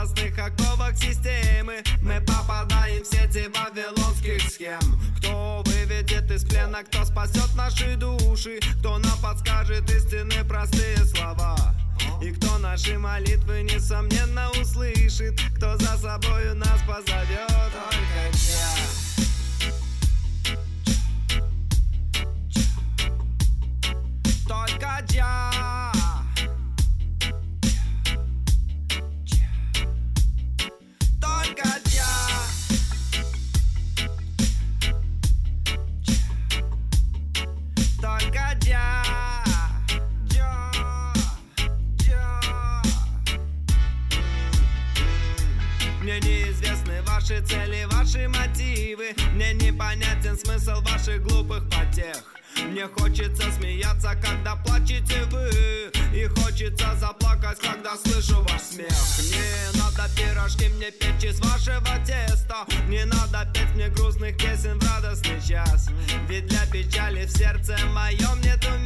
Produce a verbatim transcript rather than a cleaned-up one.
безжалостных оковах системы. Мы попадаем в сети вавилонских схем. Кто выведет из плена, кто спасет наши души, кто нам подскажет истины простые слова, и кто наши молитвы несомненно услышит, кто за собою нас позовет. Только я. Только я. Только я. Только я. Мне неизвестны ваши цели, ваши мотивы. Мне непонятен смысл ваших глупых потех. Мне хочется смеяться, когда плачете вы, и хочется заплакать, когда слышу ваш смех. Не надо пирожки мне печь из вашего теста, не надо петь мне грустных песен в радостный час, ведь для печали в сердце моем нету